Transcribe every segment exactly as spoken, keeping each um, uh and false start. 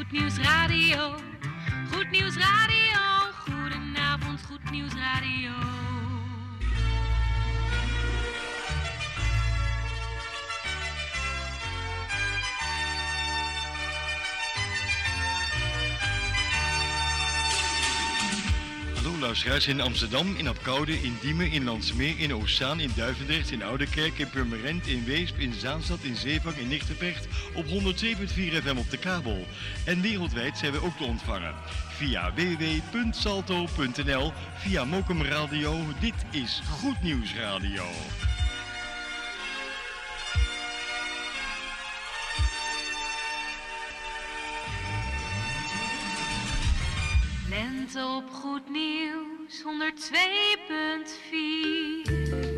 Goed Nieuws Radio. Goed Nieuws Radio. Goedenavond, Goed Nieuws Radio. Hallo luisteraars in Amsterdam, in Apkoude, in Diemen, in Landsmeer, in Oostzaan, in Duivendrecht, in Oudekerk, in Purmerend, in Weesp, in Zaanstad, in Zeevang, in Nigtevecht op honderd zeven punt vier F M op de kabel. En wereldwijd zijn we ook te ontvangen via w w w punt salto punt n l, via Mokum Radio. Dit is Goed Nieuws Radio. Lente op Goed Nieuws, honderd twee punt vier.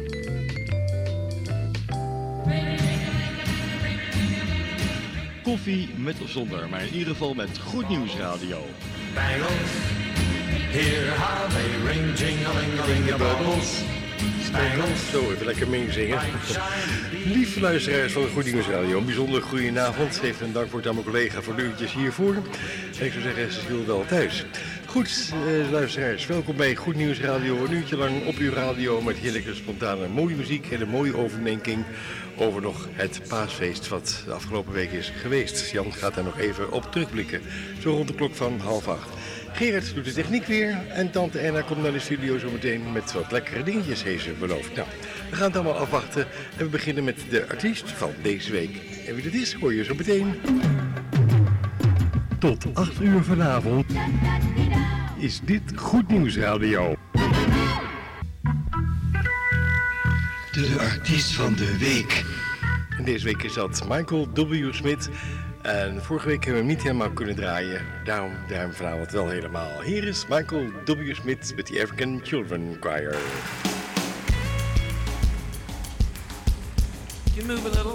Koffie met of zonder, maar in ieder geval met Goed Nieuws Radio. Bangles, hear how they ring, jingling, the bubbles. Spangles. Zo, even lekker meezingen. Lieve luisteraars van de Goed Nieuws Radio, een bijzonder goede avond. Even een dankwoord aan mijn collega voor de uurtjes hiervoor. En ik zou zeggen, ze viel wel thuis. Goed, eh, luisteraars, welkom bij Goed Nieuws Radio. Een uurtje lang op uw radio met heerlijke, spontane, mooie muziek en een mooie overdenking over nog het paasfeest wat de afgelopen week is geweest. Jan gaat daar nog even op terugblikken, zo rond de klok van half acht. Gerard doet de techniek weer en tante Anna komt naar de studio zo meteen met wat lekkere dingetjes, heeft ze beloofd. Nou, we gaan het allemaal afwachten en we beginnen met de artiest van deze week. En wie dat is, hoor je zo meteen. Tot acht uur vanavond is dit Goed Nieuws Radio. De artiest van de week. En deze week is dat Michael W. Smith. En vorige week hebben we hem niet helemaal kunnen draaien. Daarom draaien we vanavond wel helemaal. Hier is Michael W. Smith met de African Children Choir. You move a little.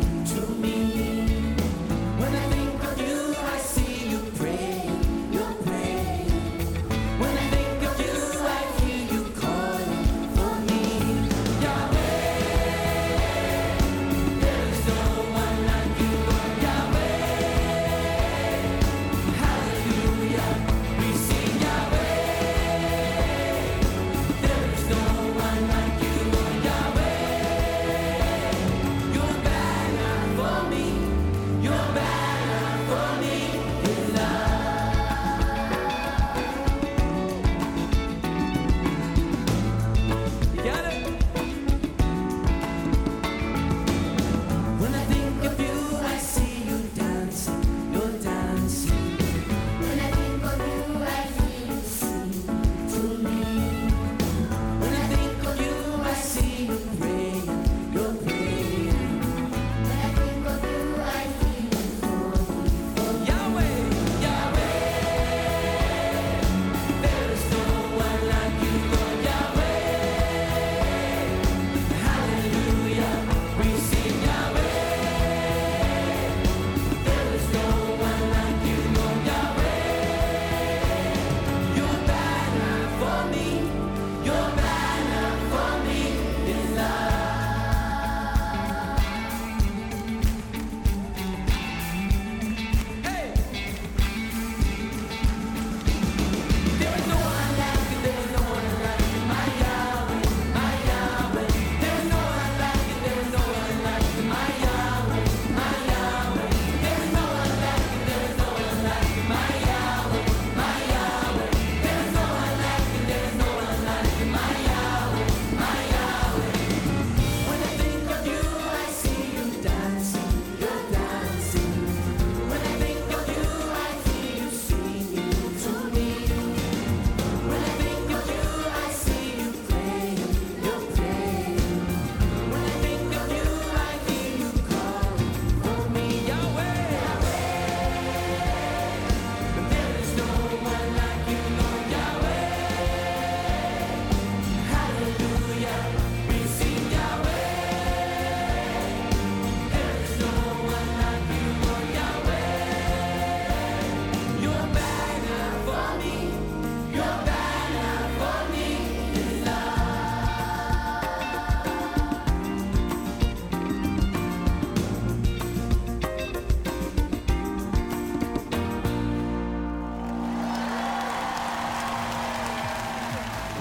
When I think of you, I see you pray, you're praying.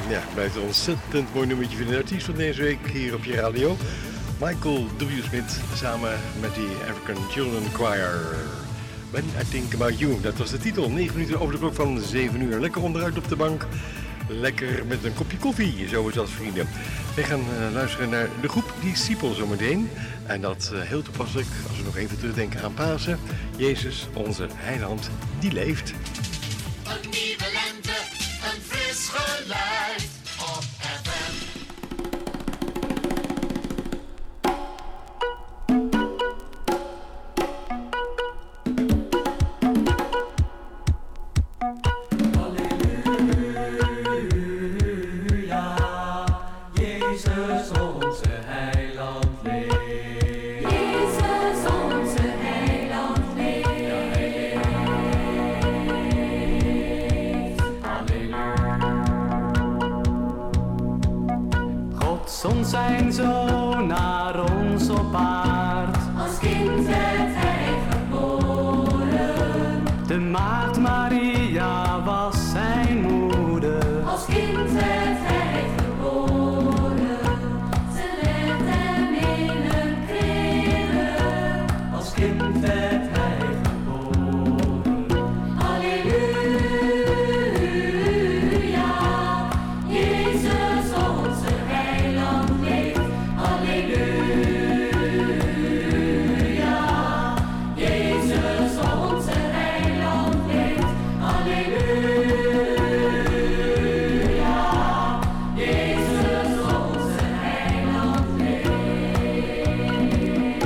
Ja, blijft een ontzettend mooi nummertje van de artiest van deze week hier op je radio. Michael W. Smith samen met die African Children Choir. When I Think About You, dat was de titel. negen minuten over de klok van zeven uur. Lekker onderuit op de bank. Lekker met een kopje koffie, zo is dat, vrienden. We gaan uh, luisteren naar de groep Discipel zometeen. En dat uh, heel toepasselijk, als we nog even terugdenken aan Pasen. Jezus, onze heiland, die leeft. Een nieuwe lente, een fris geluid op F M. Zond zijn zoon naar ons op aard. Als kind werd hij geboren. De maagd Maria was zijn moeder. Als kind werd hij geboren. Ze legt hem in een kribbe. Als kind werd hij geboren. Halleluja, Jezus onze heiland leeft. Halleluja, Jezus onze heiland leeft. Halleluja, Jezus onze heiland leeft.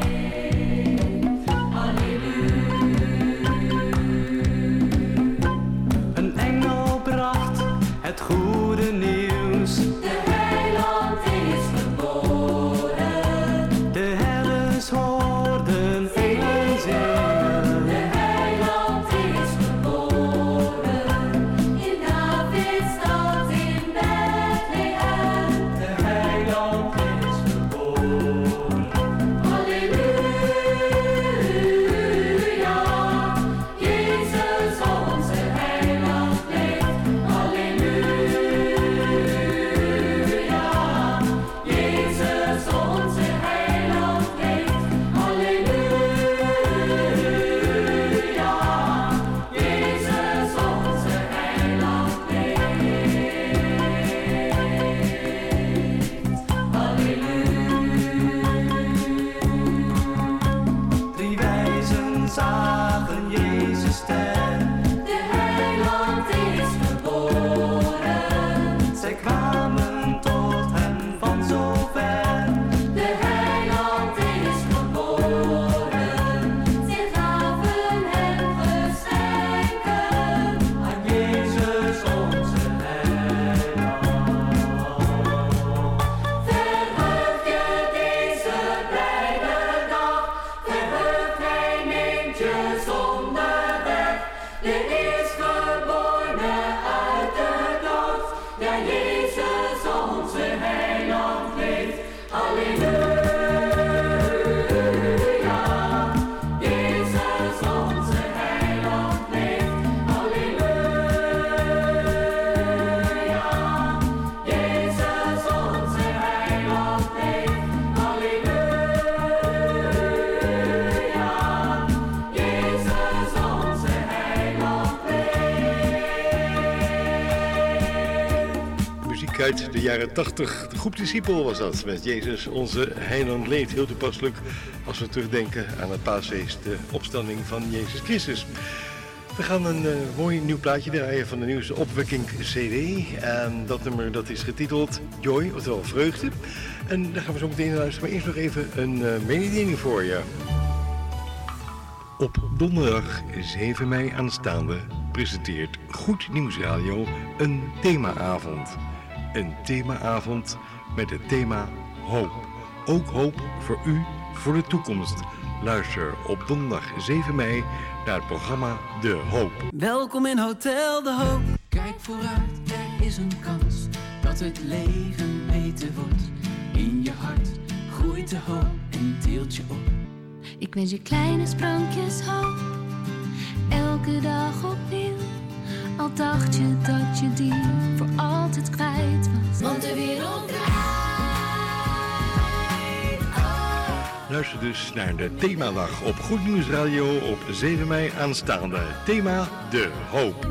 Een engel bracht het goede nieuws. De heiland is geboren. De herders hoorden engelen zingen. De heiland is geboren. In Davids stad in Bethlehem. De heiland is geboren. Halleluja, Jezus onze heiland leeft. Halleluja, Jezus onze heiland leeft. Halleluja, Jezus onze heiland leeft. Drie wijzen zagen Jezus ster. De heiland is geboren. Zij kwamen tot hem van zo ver. De heiland is geboren. Zij gaven hem geschenken. Aan Jezus onze heiland. Verheug je deze blijde dag. Verheug, hij neemt je zonde weg. De eerstgeborene uit de dood. Ja, Jezus onze heiland leeft. Halleluja, Jezus onze heiland leeft. Halleluja, Jezus onze heiland leeft. Halleluja, Jezus onze heiland leeft. Muziek uit de jaren tachtig. De groep Discipel was dat. Met Jezus, onze heiland leeft. Heel toepasselijk als we terugdenken aan het paasfeest. De opstanding van Jezus Christus. We gaan een uh, mooi nieuw plaatje draaien van de nieuwste opwekking C D. En dat nummer dat is getiteld Joy, oftewel vreugde. En daar gaan we zo meteen naar luisteren. Maar eerst nog even een uh, mededeling voor je. Op donderdag zeven mei aanstaande presenteert Goed Nieuws Radio een themaavond. Een themaavond met het thema hoop. Ook hoop voor u, voor de toekomst. Luister op donderdag zeven mei naar het programma De Hoop. Welkom in Hotel De Hoop. Kijk vooruit, er is een kans dat het leven beter wordt. In je hart groeit de hoop en tilt je op. Ik wens je kleine sprankjes hoop, elke dag opnieuw. Al dacht je dat je die voor altijd kwijt luistert dus naar de themadag op Goed Nieuws Radio op zeven mei aanstaande. Thema de hoop.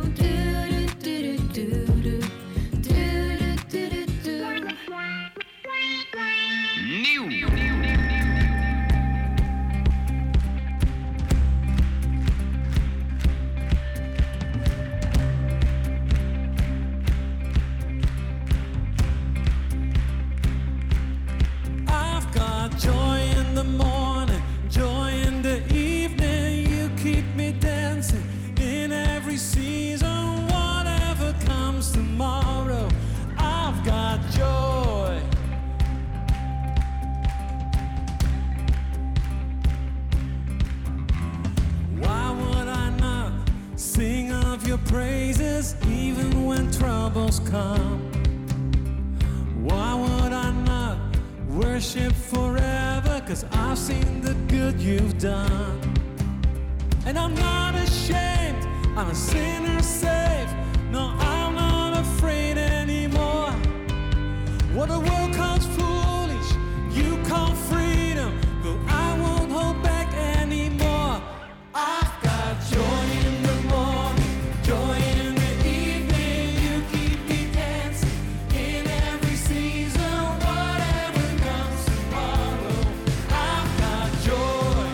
Praises even when troubles come. Why would I not worship forever? 'Cause I've seen the good you've done. And I'm not ashamed, I'm a sinner saved. No, I'm not afraid anymore. What the world calls foolish, you call freedom, but I won't hold back anymore. I've got joy in the morning, joy in the evening, you keep me dancing in every season, whatever comes tomorrow. I've got joy.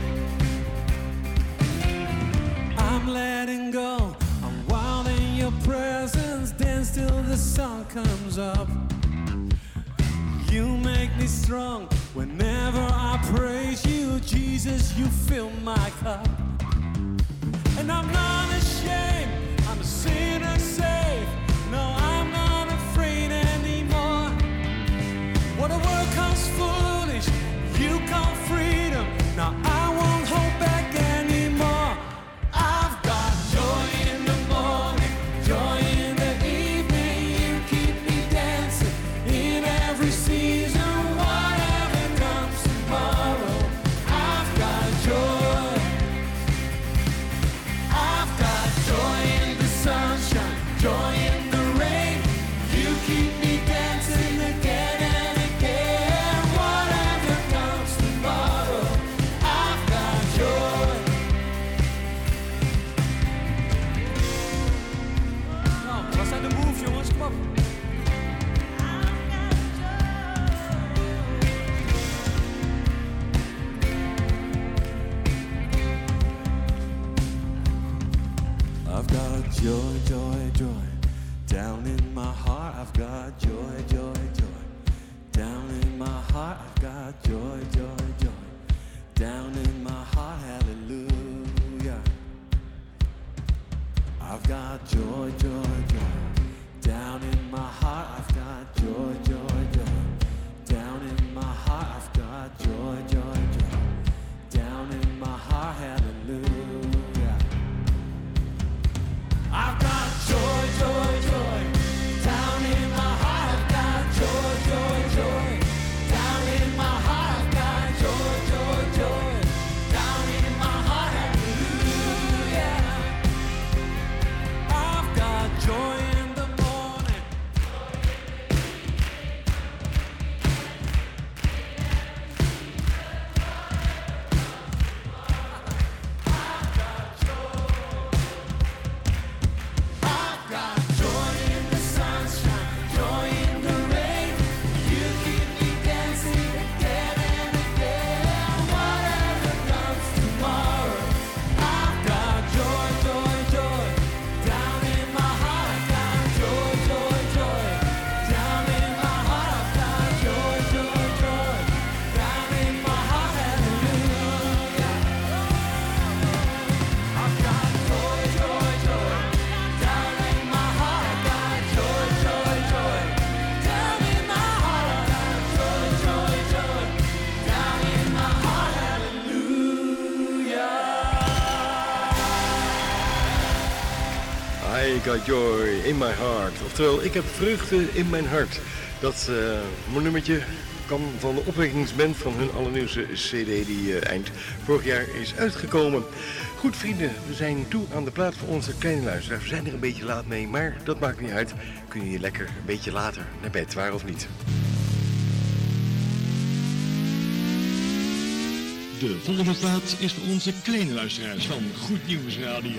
I'm letting go, I'm wild in your presence, dance till the sun comes up. You make me strong whenever I praise you, Jesus, you fill my cup. And I'm not ashamed, I'm a sinner saved. No, I'm not afraid anymore. What the world calls foolish, you call freedom. Now I won't hold back anymore. I've got joy in the morning, joy in the evening. You keep me dancing in every season, whatever comes tomorrow. I've got joy. I've got joy in the sunshine, joy in the rain. You keep me dancing again and again, whatever comes tomorrow. I've got joy. Nou, wat zijn de moves, jongens? Kom op. I've got joy, joy, joy down in my heart. I've got joy, joy, joy down in my heart. I've got joy, joy, joy down in my heart. Hallelujah. I've got joy, joy, joy down in my heart. I've got joy, joy, joy down in my heart. I've got joy, joy, joy down in my heart. Hallelujah. I've got joy, joy, joy down in my heart. I've got joy, joy, joy down in my heart. I've got joy, joy, joy down in my heart. Hallelujah. I've got joy in the morning. I've got joy in the sunshine, joy in the rain. You keep me dancing again and again, whatever comes tomorrow. I've got joy, joy, joy down in my heart. I've got joy, joy, joy down in my heart. I've got joy, joy, joy down in my heart. Hallelujah. I've got joy, joy, joy down in my heart. I've got joy, joy, joy down in my heart. I've got joy, joy, joy down in my heart. Hallelujah. I got joy in my heart. Oftewel, ik heb vreugde in mijn hart. Dat uh, nummertje kwam van de opwekkingsband van hun allernieuwste C D die uh, eind vorig jaar is uitgekomen. Goed vrienden, we zijn toe aan de plaat voor onze kleine luisteraars. We zijn er een beetje laat mee, maar dat maakt niet uit. Kun je hier lekker een beetje later naar bed, waar of niet? De volgende plaat is voor onze kleine luisteraars van Goed Nieuws Radio.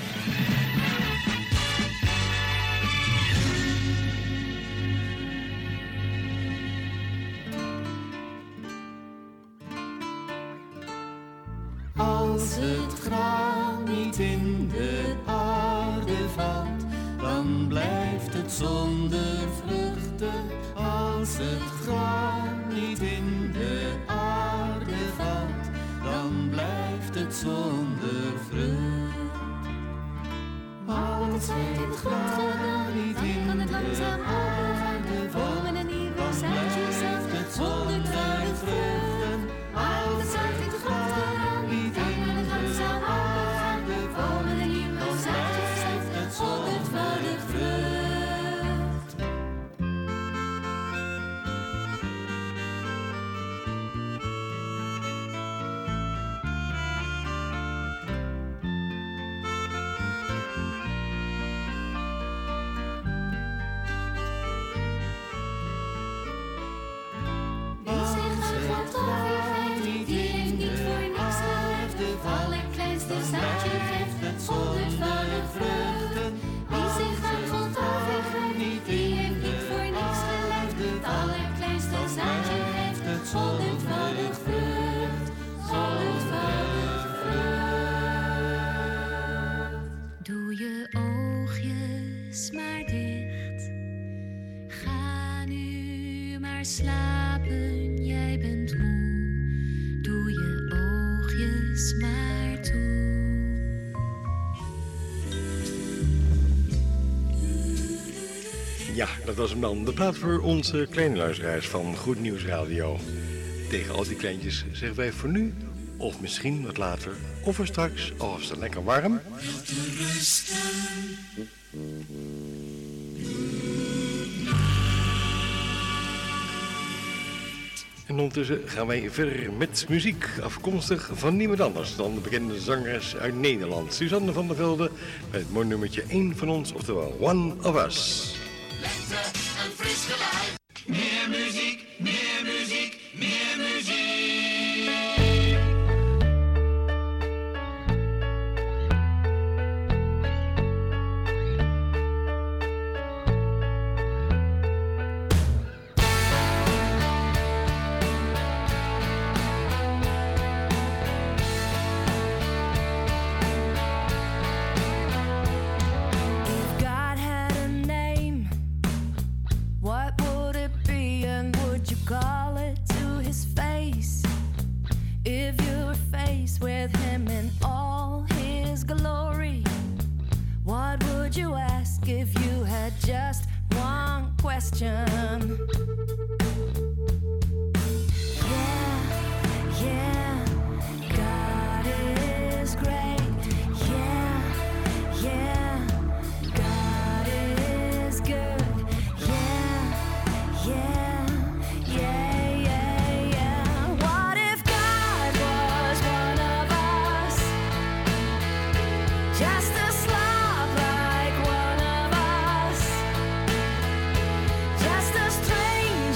Als het graan niet in de aarde valt, dan blijft het zonder vruchten. Als het graan niet in de aarde valt, dan blijft het zonder vrucht. Als het graan niet in de aarde valt, dan blijft het zonder vruchten. Als het graan niet in de aarde valt, dan blijft het zonder vrucht. Doe je oogjes maar dicht. Ga nu maar slapen, jij bent moe. Doe je oogjes maar toe. Ja, dat was hem dan. De plaat voor onze kleine luisteraars van Goed Nieuws Radio. Tegen al die kleintjes zeggen wij voor nu, of misschien wat later, of er straks, of is het lekker warm. En ondertussen gaan wij verder met muziek, afkomstig van niemand anders dan de bekende zangeres uit Nederland, Suzanne van der Velde, met het mooi nummertje één van ons, oftewel One of Us. Lente en fris geluid. Meer muziek, meer muziek, meer muziek. Just a stranger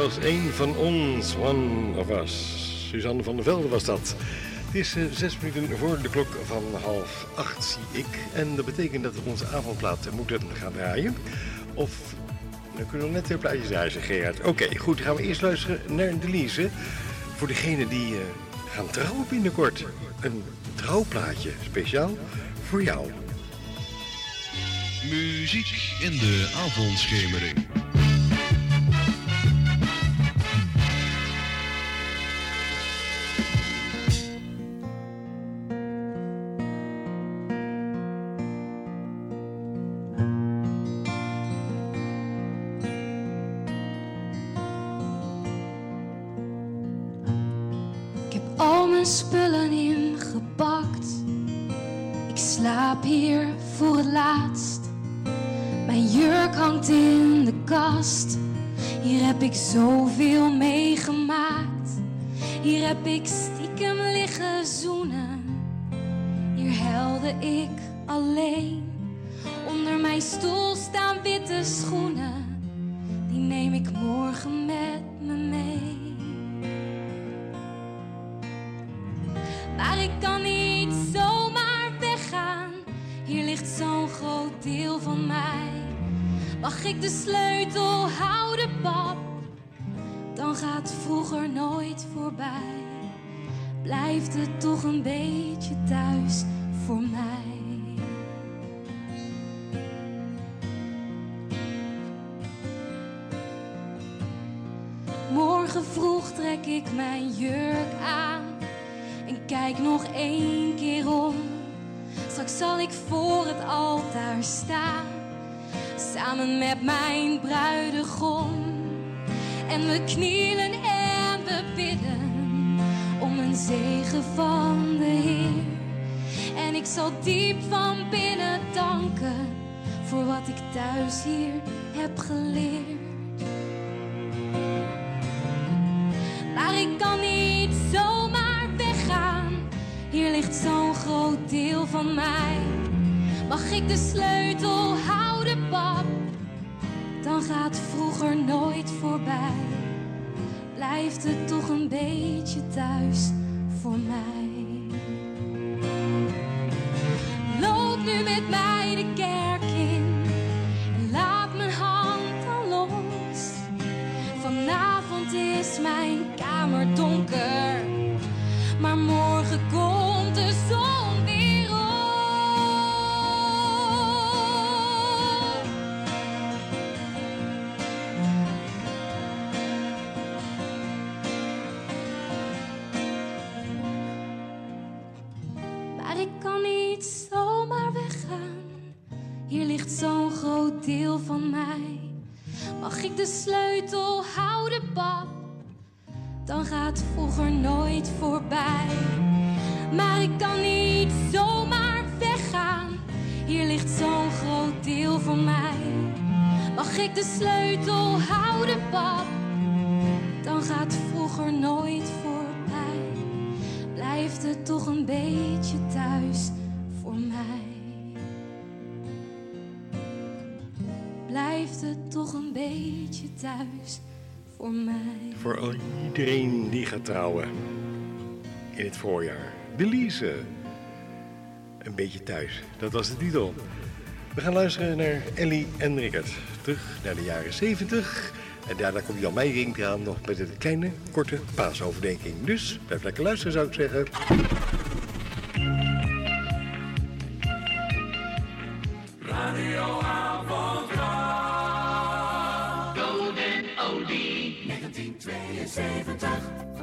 was een van ons, one of us. Suzanne van der Velde was dat. Het is uh, zes minuten voor de klok van half acht, zie ik. En dat betekent dat we onze avondplaat moeten gaan draaien. Of, dan kunnen we net twee plaatjes draaien, zegt Gerard. Oké, okay, goed, dan gaan we eerst luisteren naar Delise. Voor degenen die uh, gaan trouwen binnenkort. Een trouwplaatje, speciaal voor jou. Muziek in de avondschemering. Spullen ingepakt. Ik slaap hier voor het laatst. Mijn jurk hangt in de kast. Hier heb ik zoveel meegemaakt. Hier heb ik stiekem liggen zoenen. Hier huilde ik alleen. Onder mijn stoel staan witte schoenen. Die neem ik morgen met me mee. Maar ik kan niet zomaar weggaan. Hier ligt zo'n groot deel van mij. Mag ik de sleutel houden, pap? Dan gaat vroeger nooit voorbij. Blijft het toch een beetje thuis voor mij. Morgen vroeg trek ik mijn jurk aan. En kijk nog één keer om. Straks zal ik voor het altaar staan. Samen met mijn bruidegom. En we knielen en we bidden. Om een zegen van de Heer. En ik zal diep van binnen danken. Voor wat ik thuis hier heb geleerd. Maar ik kan niet zomaar weggaan. Hier ligt zo'n groot deel van mij. Mag ik de sleutel houden, pap? Dan gaat vroeger nooit voorbij. Blijft het toch een beetje thuis voor mij. Loop nu met mij de kerk in. En laat mijn hand dan los. Vanavond is mijn kamer donker. Maar morgen komt de zon weer op. Maar ik kan niet zomaar weggaan. Hier ligt zo'n groot deel van mij. Mag ik de sleutel houden, pap? Dan gaat vroeger nooit voorbij. Maar ik kan niet zomaar weggaan. Hier ligt zo'n groot deel van mij. Mag ik de sleutel houden, pap? Dan gaat vroeger nooit voorbij. Blijft het toch een beetje thuis voor mij. Blijft het toch een beetje thuis voor mij. Voor iedereen die gaat trouwen in het voorjaar. Delise. Een beetje thuis. Dat was de titel. We gaan luisteren naar Ellie en Rickert. Terug naar de jaren zeventig. En daarna komt Jan Meijering eraan nog met een kleine, korte paasoverdenking. Dus blijf lekker luisteren, zou ik zeggen. Radioavond. Golden Oldie. negentien tweeënzeventig.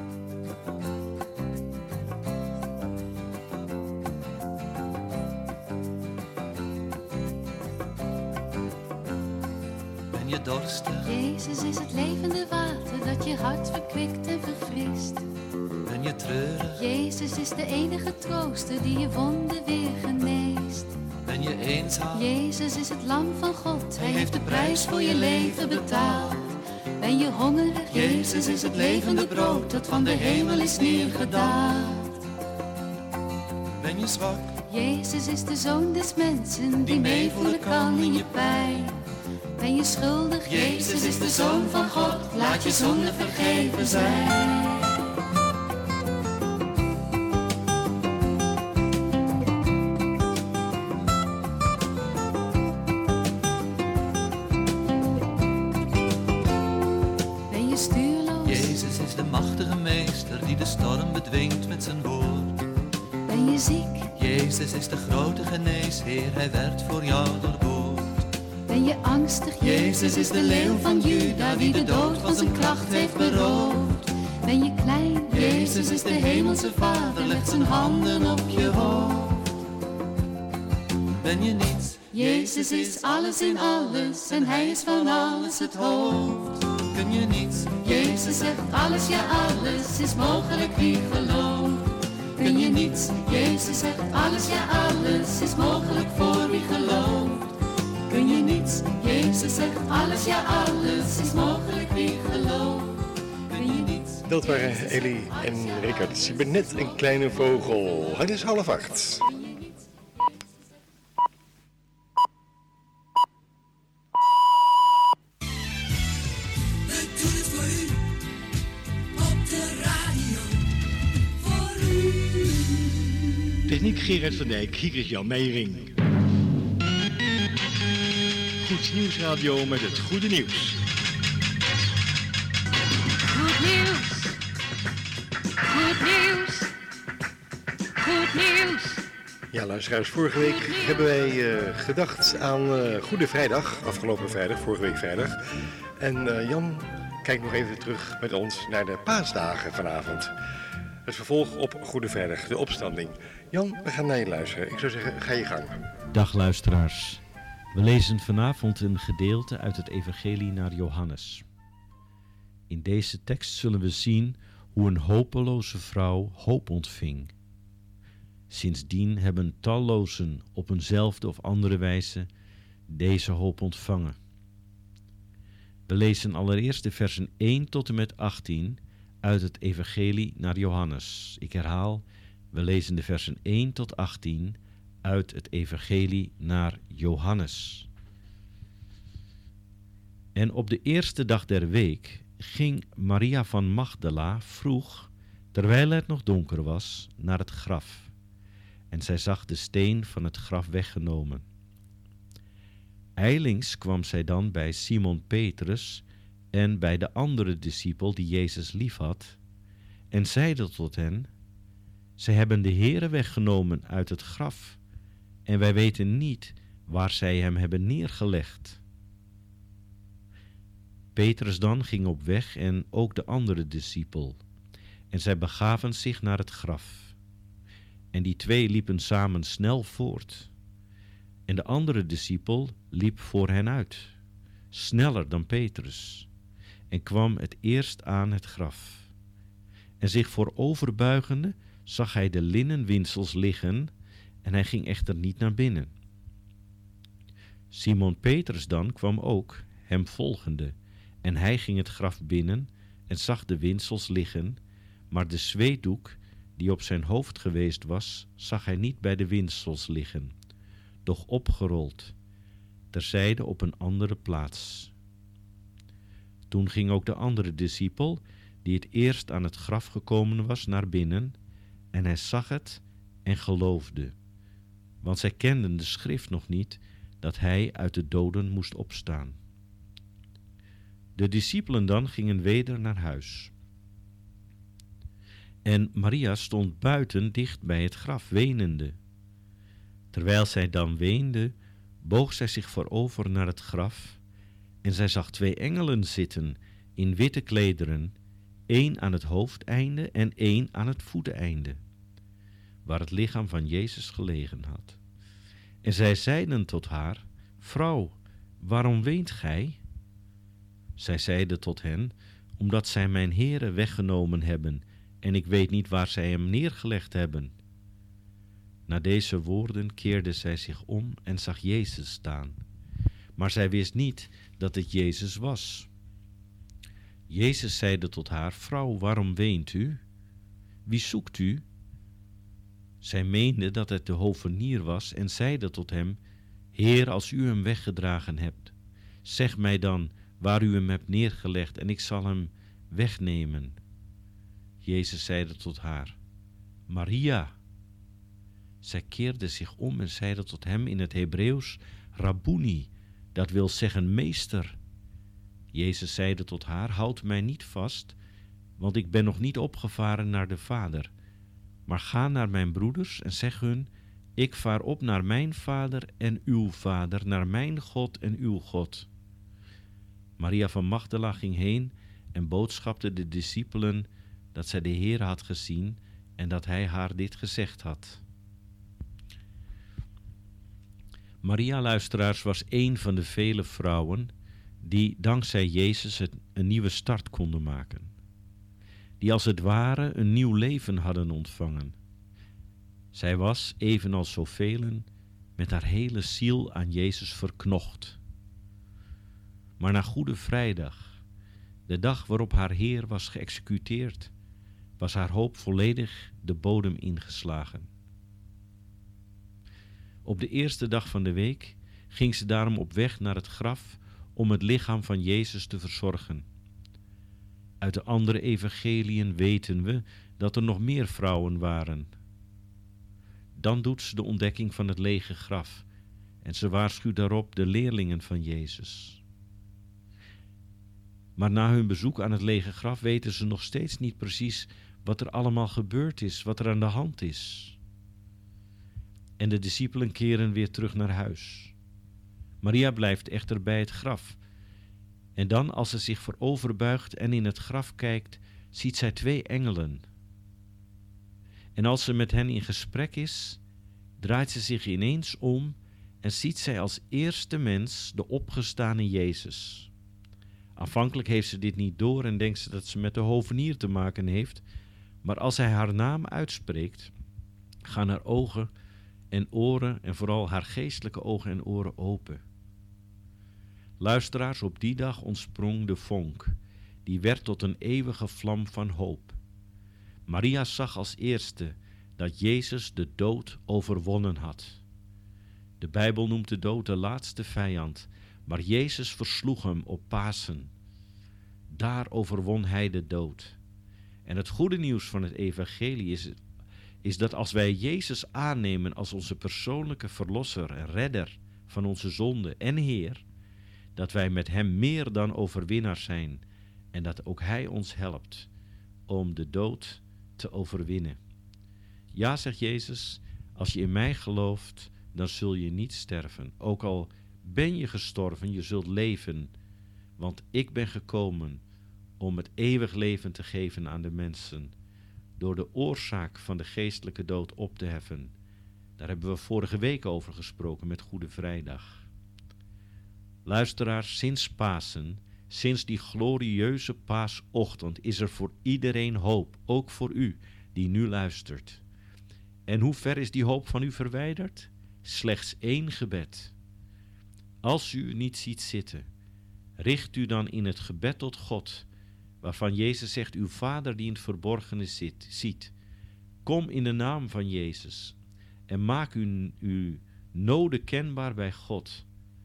Ben je dorstig? Jezus is het levende water dat je hart verkwikt en verfrist. Ben je treurig? Jezus is de enige trooster die je wonden weer geneest. Ben je eenzaam? Jezus is het lam van God, hij heeft de prijs voor je leven betaald. Ben je hongerig? Jezus is het levende brood dat van de hemel is neergedaald. Ben je zwak? Jezus is de zoon des mensen die meevoelen kan in je pijn. Ben je schuldig? Jezus is de Zoon van God, laat je zonde vergeven zijn. Ben je stuurloos? Jezus is de machtige meester die de storm bedwingt met zijn woord. Ben je ziek? Jezus is de grote geneesheer, hij werd voor jou doorboord. Ben je angstig? Jezus is de leeuw van Juda, die de dood van zijn kracht heeft beroofd. Ben je klein? Jezus is de hemelse Vader, legt zijn handen op je hoofd. Ben je niets? Jezus is alles in alles en hij is van alles het hoofd. Kun je niets? Jezus zegt alles, ja alles is mogelijk wie gelooft. Kun je niets? Jezus zegt alles, ja alles is mogelijk voor wie gelooft. Kun je niets? Jezus zegt alles, ja alles is mogelijk wie gelooft. Kun je niets? Dat waren Ellie en Rickert. Je bent net een kleine vogel. Het is half acht. We doen het voor u. Op de radio. Voor u. Techniek Gerard van Dijk, hier is Jan Meijering. Goed Nieuwsradio met het goede nieuws. Goed nieuws. Goed nieuws. Goed nieuws. Ja, luisteraars, vorige week hebben wij uh, gedacht aan uh, Goede Vrijdag, afgelopen vrijdag, vorige week vrijdag. En uh, Jan kijkt nog even terug met ons naar de paasdagen vanavond. Het vervolg op Goede Vrijdag, de opstanding. Jan, we gaan naar je luisteren. Ik zou zeggen, ga je gang. Dag luisteraars. We lezen vanavond een gedeelte uit het Evangelie naar Johannes. In deze tekst zullen we zien hoe een hopeloze vrouw hoop ontving. Sindsdien hebben tallozen op eenzelfde of andere wijze deze hoop ontvangen. We lezen allereerst de versen één tot en met achttien uit het Evangelie naar Johannes. Ik herhaal, we lezen de versen één tot achttien uit het Evangelie naar Johannes. En op de eerste dag der week ging Maria van Magdala vroeg, terwijl het nog donker was, naar het graf. En zij zag de steen van het graf weggenomen. Ijlings kwam zij dan bij Simon Petrus en bij de andere discipel die Jezus liefhad, en zeide tot hen: zij hebben de Heere weggenomen uit het graf, en wij weten niet waar zij hem hebben neergelegd. Petrus dan ging op weg en ook de andere discipel, en zij begaven zich naar het graf. En die twee liepen samen snel voort. En de andere discipel liep voor hen uit, sneller dan Petrus, en kwam het eerst aan het graf. En zich vooroverbuigende zag hij de linnenwinsels liggen, en hij ging echter niet naar binnen. Simon Petrus dan kwam ook, hem volgende, en hij ging het graf binnen en zag de winsels liggen, maar de zweetdoek die op zijn hoofd geweest was, zag hij niet bij de winsels liggen, doch opgerold, terzijde op een andere plaats. Toen ging ook de andere discipel, die het eerst aan het graf gekomen was, naar binnen, en hij zag het en geloofde, want zij kenden de schrift nog niet, dat hij uit de doden moest opstaan. De discipelen dan gingen weder naar huis. En Maria stond buiten dicht bij het graf, wenende. Terwijl zij dan weende, boog zij zich voorover naar het graf, en zij zag twee engelen zitten in witte klederen, één aan het hoofdeinde en één aan het voeteinde, waar het lichaam van Jezus gelegen had. En zij zeiden tot haar: vrouw, waarom weent gij? Zij zeide tot hen: omdat zij mijn Heere weggenomen hebben, en ik weet niet waar zij hem neergelegd hebben. Na deze woorden keerde zij zich om en zag Jezus staan, maar zij wist niet dat het Jezus was. Jezus zeide tot haar: vrouw, waarom weent u? Wie zoekt u? Zij meende dat het de hovenier was en zeide tot hem: Heer, als u hem weggedragen hebt, zeg mij dan waar u hem hebt neergelegd en ik zal hem wegnemen. Jezus zeide tot haar, Maria. Zij keerde zich om en zeide tot hem in het Hebreeuws, Rabboni, dat wil zeggen meester. Jezus zeide tot haar, houd mij niet vast, want ik ben nog niet opgevaren naar de Vader. Maar ga naar mijn broeders en zeg hun, ik vaar op naar mijn Vader en uw Vader, naar mijn God en uw God. Maria van Magdala ging heen en boodschapte de discipelen dat zij de Heer had gezien en dat hij haar dit gezegd had. Maria, luisteraars, was een van de vele vrouwen die dankzij Jezus een nieuwe start konden maken. Die als het ware een nieuw leven hadden ontvangen. Zij was, evenals zoveel, met haar hele ziel aan Jezus verknocht. Maar na Goede Vrijdag, de dag waarop haar Heer was geëxecuteerd, was haar hoop volledig de bodem ingeslagen. Op de eerste dag van de week ging ze daarom op weg naar het graf om het lichaam van Jezus te verzorgen. Uit de andere evangeliën weten we dat er nog meer vrouwen waren. Dan doet ze de ontdekking van het lege graf en ze waarschuwt daarop de leerlingen van Jezus. Maar na hun bezoek aan het lege graf weten ze nog steeds niet precies wat er allemaal gebeurd is, wat er aan de hand is. En de discipelen keren weer terug naar huis. Maria blijft echter bij het graf. En dan, als ze zich vooroverbuigt en in het graf kijkt, ziet zij twee engelen. En als ze met hen in gesprek is, draait ze zich ineens om en ziet zij als eerste mens de opgestane Jezus. Aanvankelijk heeft ze dit niet door en denkt ze dat ze met de hovenier te maken heeft, maar als hij haar naam uitspreekt, gaan haar ogen en oren en vooral haar geestelijke ogen en oren open. Luisteraars, op die dag ontsprong de vonk, die werd tot een eeuwige vlam van hoop. Maria zag als eerste dat Jezus de dood overwonnen had. De Bijbel noemt de dood de laatste vijand, maar Jezus versloeg hem op Pasen. Daar overwon hij de dood. En het goede nieuws van het evangelie is, is dat als wij Jezus aannemen als onze persoonlijke verlosser en redder van onze zonde en Heer, dat wij met hem meer dan overwinnaars zijn en dat ook hij ons helpt om de dood te overwinnen. Ja, zegt Jezus, als je in mij gelooft, dan zul je niet sterven. Ook al ben je gestorven, je zult leven, want ik ben gekomen om het eeuwig leven te geven aan de mensen, door de oorzaak van de geestelijke dood op te heffen. Daar hebben we vorige week over gesproken met Goede Vrijdag. Luisteraars, sinds Pasen, sinds die glorieuze paasochtend, is er voor iedereen hoop, ook voor u die nu luistert. En hoe ver is die hoop van u verwijderd? Slechts één gebed. Als u u niet ziet zitten, richt u dan in het gebed tot God, waarvan Jezus zegt, uw Vader die in het verborgene zit, ziet. Kom in de naam van Jezus en maak uw, uw noden kenbaar bij God.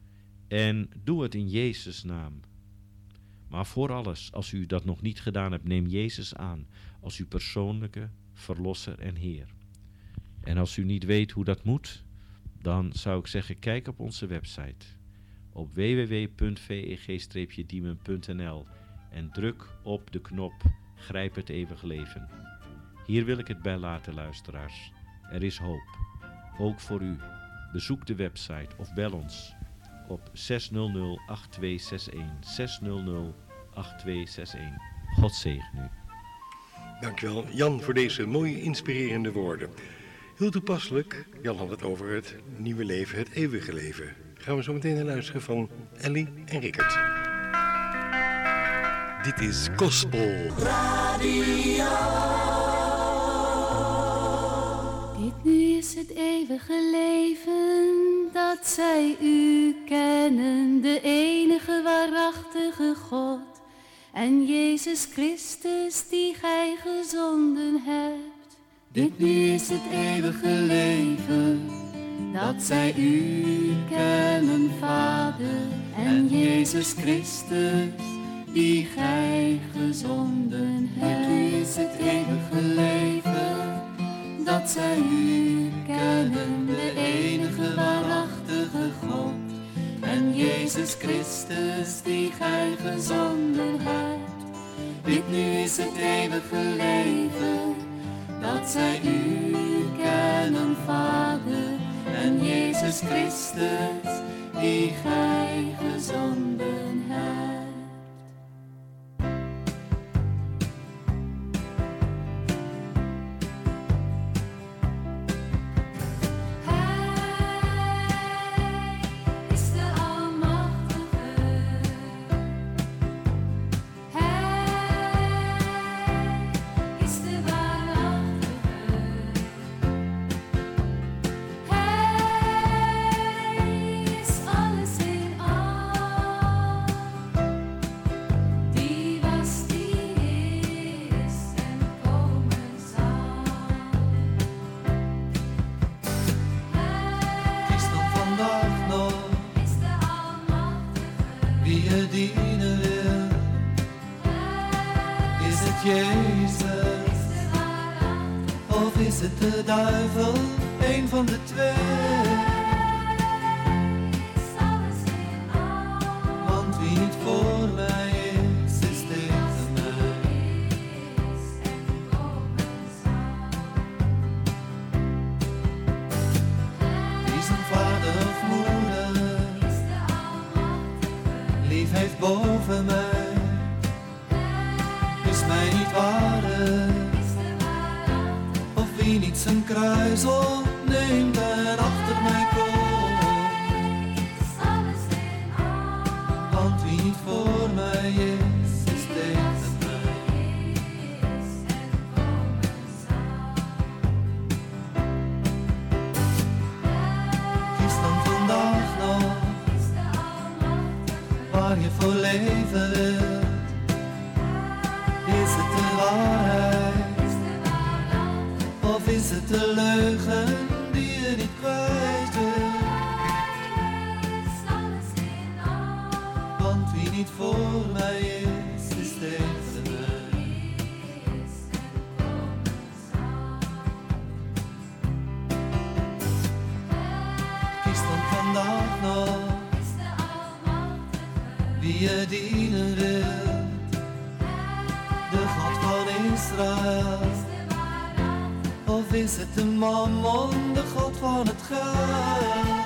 En doe het in Jezus' naam. Maar voor alles, als u dat nog niet gedaan hebt, neem Jezus aan als uw persoonlijke verlosser en Heer. En als u niet weet hoe dat moet, dan zou ik zeggen, kijk op onze website op w w w punt v e g diemen punt n l en druk op de knop Grijp het eeuwig leven. Hier wil ik het bij laten, luisteraars. Er is hoop, ook voor u. Bezoek de website of bel ons op zes nul nul acht twee zes een, zes nul nul acht twee zes een. God zegen u. Dankjewel Jan voor deze mooie inspirerende woorden. Heel toepasselijk, Jan had het over het nieuwe leven, het eeuwige leven. Gaan we zo meteen naar luisteren van Ellie en Rickert. Dit is Gospel Radio. Dit nu is het eeuwige leven, dat zij u kennen, de enige waarachtige God, en Jezus Christus die gij gezonden hebt. Dit nu is het eeuwige leven, dat zij u kennen, Vader, en Jezus Christus, die gij gezonden hebt. U is het eeuwige leven, dat zij u kennen, de enige waarachtige God, en Jezus Christus, die gij gezonden hebt. Dit nu is het eeuwige leven, dat zij u kennen, Vader, en Jezus Christus, die gij gezonden hebt. De duivel, een van de twee. Want wie niet voor mij is, is tegen mij. Wie zijn vader of moeder lief heeft boven mij, is mij niet waardig. Wie niet zijn kruis opneemt en achter mij komt. Want wie niet voor mij is, is tegen mij. Kies dan vandaag nog waar je voor leven wilt. Is het de waarheid? Of is het de leugen die je niet kwijt wil? Want wie niet voor mij is, is tegen mij. Kies dan vandaag nog wie je dienen wilt. De God van Israël. Of is het de mammon, de God van het geld?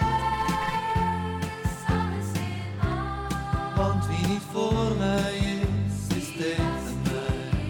Want wie niet voor mij is, is tegen mij.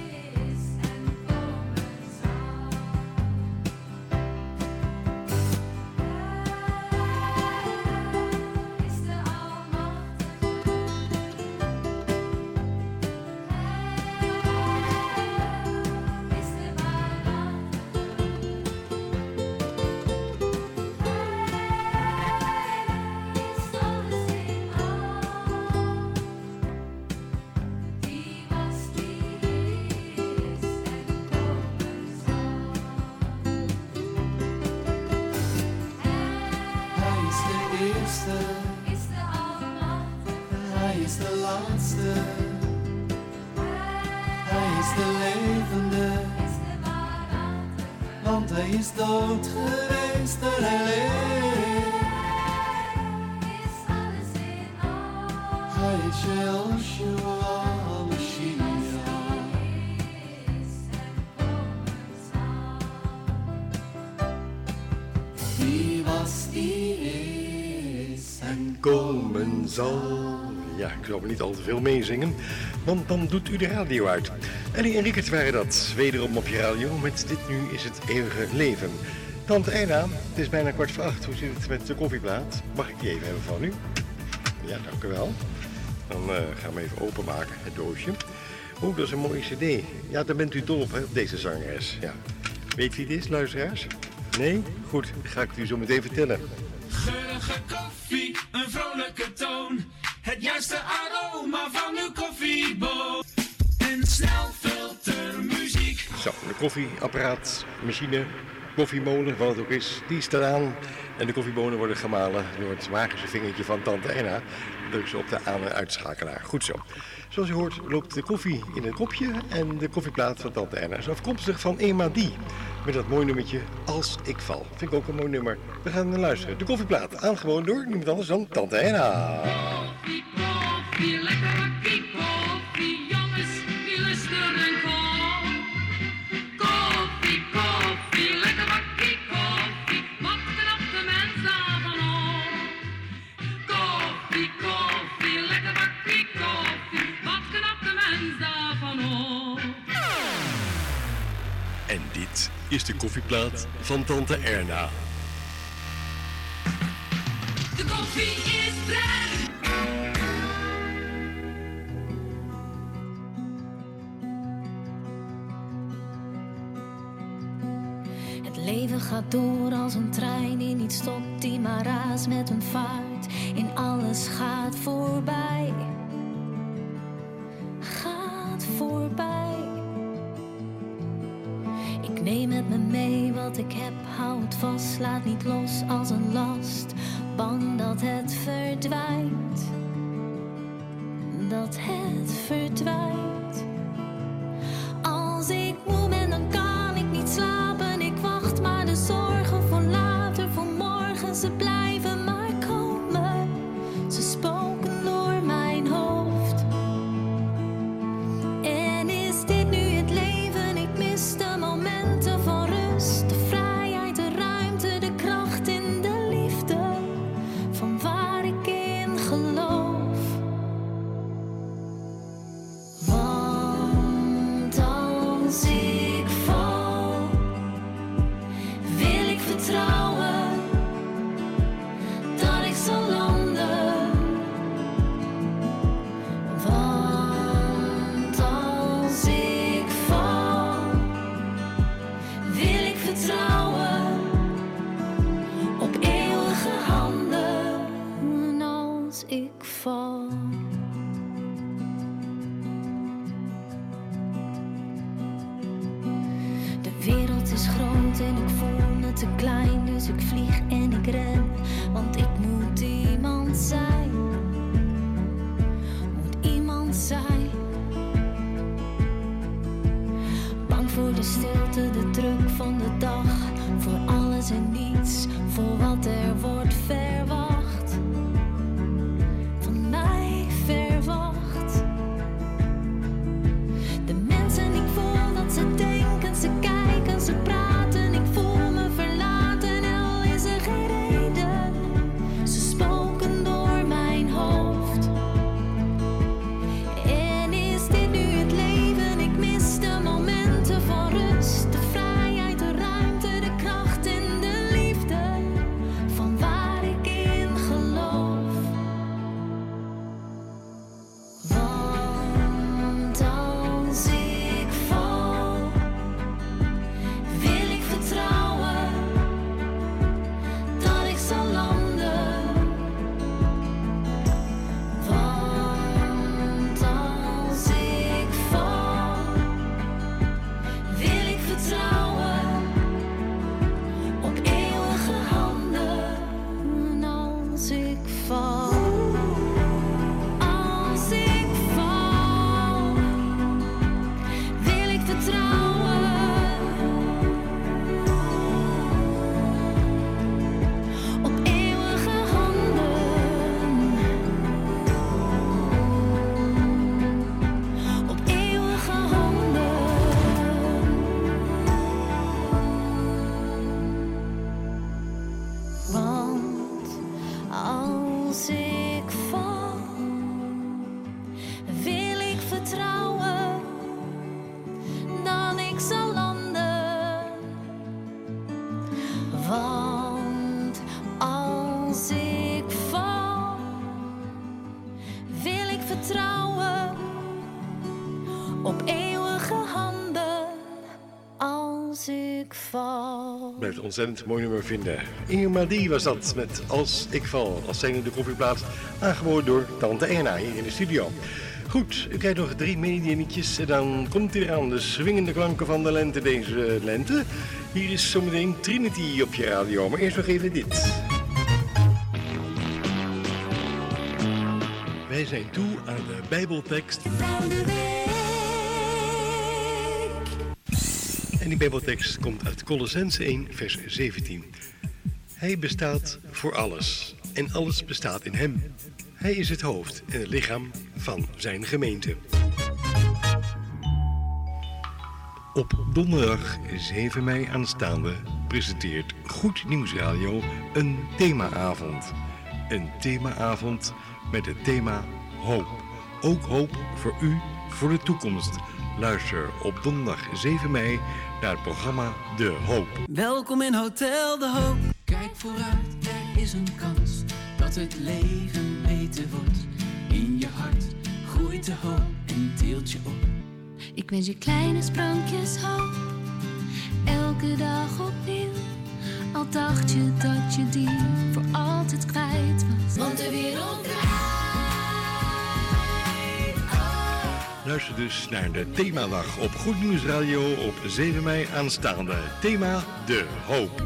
Hij is dood geweest en hij leeft. Hij is Yeshua Mashiach. Die was, die is en komen zal. Ja, ik zal me niet al te veel meezingen, want dan doet u de radio uit. Ellie en Rickert waren dat, wederom op je radio, met Dit Nu is het eeuwige leven. Tante Eina, het is bijna kwart voor acht, hoe zit het met de koffieplaat? Mag ik die even hebben van u? Ja, dank u wel. Dan uh, gaan we even openmaken, het doosje. Oeh, dat is een mooie cd. Ja, daar bent u dol op, hè, op deze zangeres. Ja. Weet wie het is, luisteraars? Nee? Goed, dan ga ik het u zo meteen vertellen. Geurige koffie, een vrolijke toon. Het juiste aroma van uw koffieboot. En snelfiltermuziek. Zo, de koffieapparaat, machine koffiemolen, wat het ook is, die staat aan. En de koffiebonen worden gemalen door het magische vingertje van tante Erna. Druk ze op de aan- en uitschakelaar. Goed zo. Zoals u hoort loopt de koffie in een kopje en de koffieplaat van tante Erna is afkomstig van Emma Die. Met dat mooie nummertje Als ik val. Vind ik ook een mooi nummer. We gaan naar luisteren. De koffieplaat, aangewoon door niemand anders dan tante Erna. Koffie, koffie, lekker bakkie koffie, jongens, die lusten en kom. Koffie, koffie, lekker bakkie koffie, wat knapt de mens daarvan op? Koffie, koffie, lekker bakkie koffie, wat knapt de mens daarvan op? En dit is de koffieplaat van tante Erna. De koffie is bruin. Het leven gaat door als een trein die niet stopt, die maar raast met een vaart. En alles gaat voorbij. Gaat voorbij. Ik neem met me mee wat ik heb, hou het vast, laat niet los als een last. Bang dat het verdwijnt. Dat het verdwijnt. Als ik moe ben, dan kan ik niet slapen. Ik wacht maar de zorgen voor later, voor morgen. Ze blijven maar komen. Ze spoken door mijn hoofd. En is dit nu het leven? Ik mis de momenten van rust. De vrijheid, de ruimte, de kracht in de liefde. Van waar ik in geloof. Want als ik val, wil ik vertrouwen dat ik zal landen. Want als ik val, wil ik vertrouwen op eeuwige handen. En als ik val. De wereld is groot en ik voel me te klein, dus ik vlieg en ik ren, want ik moet iemand zijn. Moet iemand zijn. Bang voor de stilte, de druk van de dag, voor alles en niets, voor wat er wordt verwacht. Van mij verwacht. De mensen, ik voel dat ze denken, ze kijken, ze praten. Ik voel me verlaten, al is er geen reden. Ze spoken door mijn hoofd. En is dit nu het leven? Ik mis de momenten van rust. De vrijheid, de ruimte, de kracht en de liefde. Van waar ik in geloof. Want als ik val, wil ik vertrouwen dat ik zal landen. Want als ik val, wil ik vertrouwen op eeuwige handen. En als ik val. Als ik val, wil ik vertrouwen op eeuwige handen. Op eeuwige handen. Want als ik val, wil ik vertrouwen dat ik zal landen. Want als ik val, wil ik vertrouwen op eeuwige handen. Als ik val. Blijft een ontzettend mooi nummer vinden. Irma Die was dat met Als ik val. Als zijnde de koffieplaat aangeboden door tante Erna hier in de studio. Goed, u krijgt nog drie medianietjes en dan komt hij aan de swingende klanken van de lente deze lente. Hier is zometeen Trinity op je radio, maar eerst nog even dit. Wij zijn toe aan de Bijbeltekst. En die Bijbeltekst komt uit Kolossenzen één, vers zeventien. Hij bestaat voor alles en alles bestaat in hem. Hij is het hoofd en het lichaam van zijn gemeente. Op donderdag zeven mei aanstaande presenteert Goed Nieuws Radio een themaavond. Een themaavond met het thema hoop. Ook hoop voor u, voor de toekomst. Luister op donderdag zeven mei naar het programma De Hoop. Welkom in Hotel De Hoop. Kijk vooruit, er is een kans dat het leven beter wordt. In je hart groeit de hoop en teelt je op. Ik wens je kleine sprankjes hoop, elke dag opnieuw. Al dacht je dat je die voor altijd kwijt was. Want de wereld draait. Luister dus naar de themadag op Goed Nieuws Radio op zeven mei aanstaande. Thema De Hoop.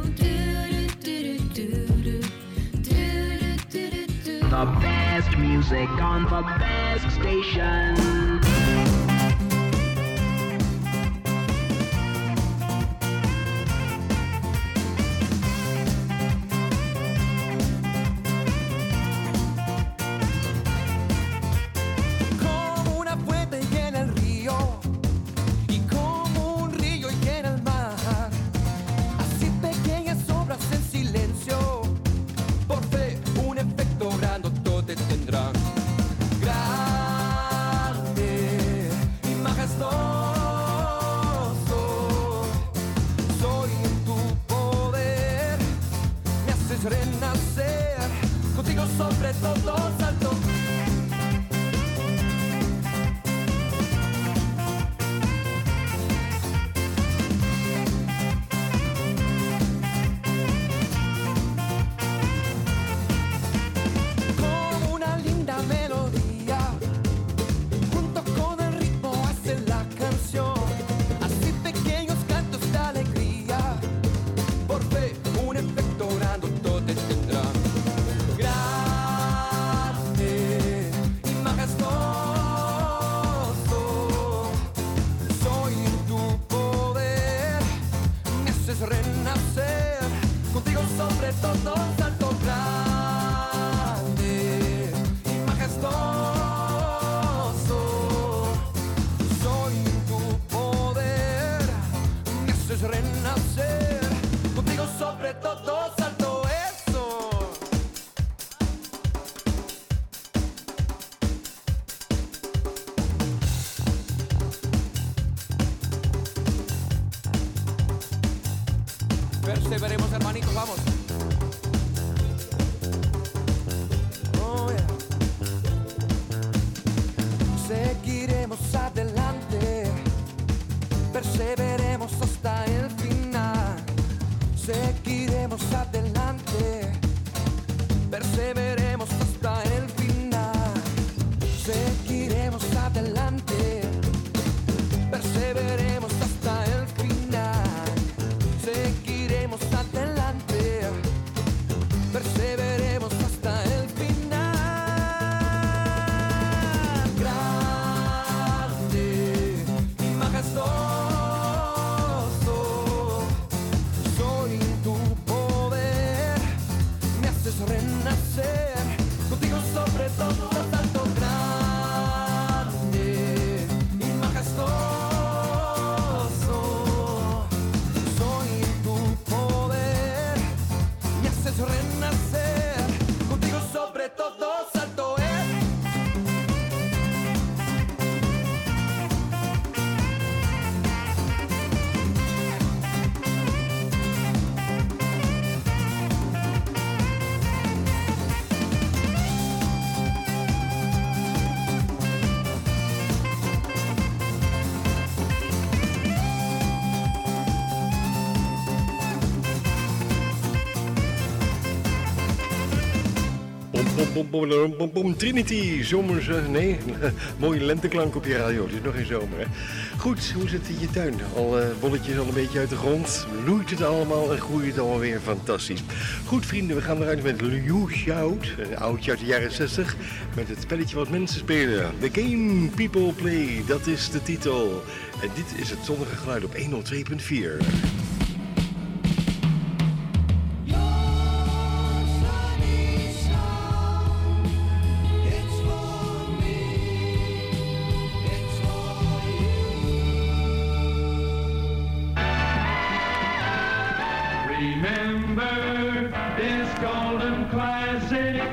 The best music on the best station. Perseveremos, hermanitos, vamos. bom, bom, bom, bom, bom. Trinity, zomers, uh, nee, mooie lenteklank op je radio. Het is nog geen zomer, hè. Goed, hoe zit het in je tuin? Al uh, bolletjes al een beetje uit de grond. Bloeit het allemaal en groeit het allemaal weer fantastisch. Goed, vrienden, we gaan eruit met You Shout, een oudje uit de jaren zestig. Met het spelletje wat mensen spelen. The Game People Play, dat is de titel. En dit is het zonnige geluid op honderdtwee punt vier. Remember this golden classic.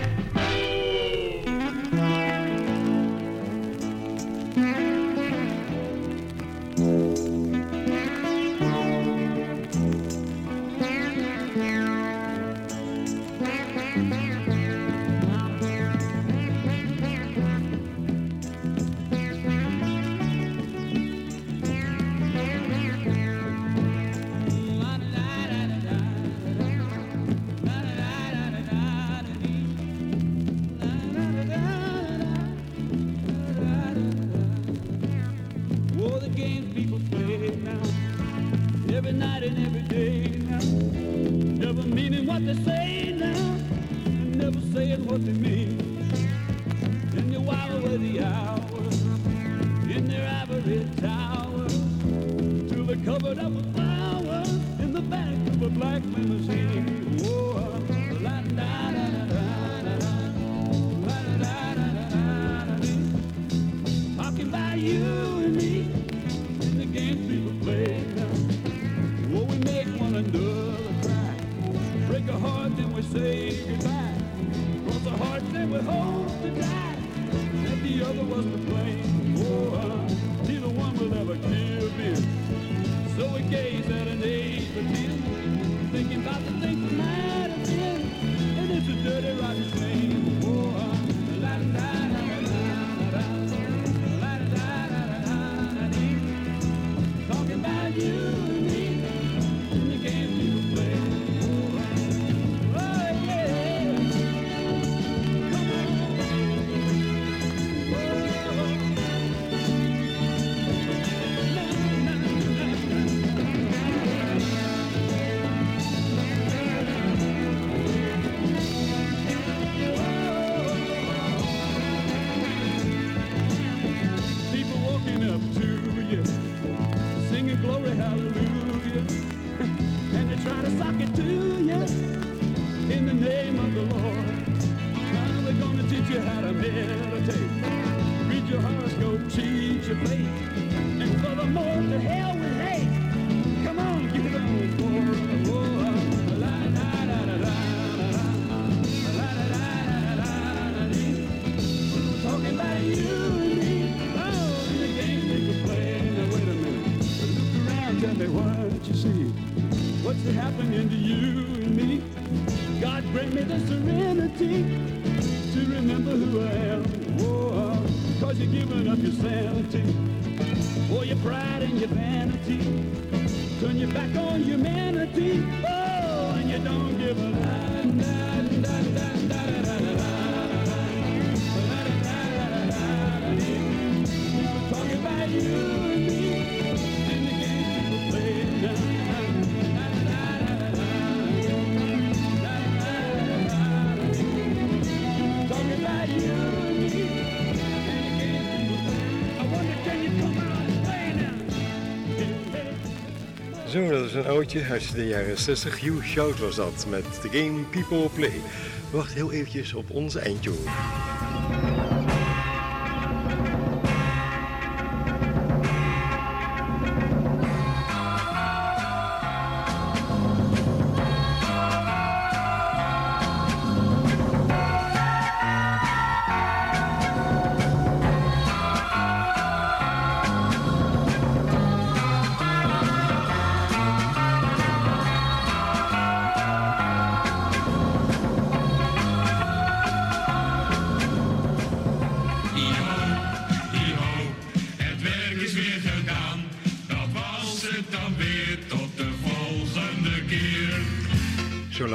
Zo, dat is een oudje uit de jaren zestig. You Shout was dat, met The Game People Play. Wacht heel eventjes op onze eindtune.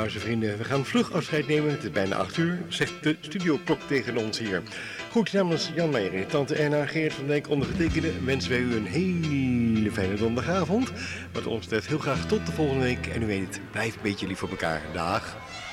luistervrienden, we gaan vlug afscheid nemen. Het is bijna acht uur, zegt de studioklok tegen ons hier. Goed, namens Jan Meijer en tante Erna, Geert van Dijk, ondergetekende, wensen wij u een hele fijne donderdagavond. Wat ons betreft heel graag tot de volgende week. En u weet het, blijf een beetje lief voor elkaar. Dag.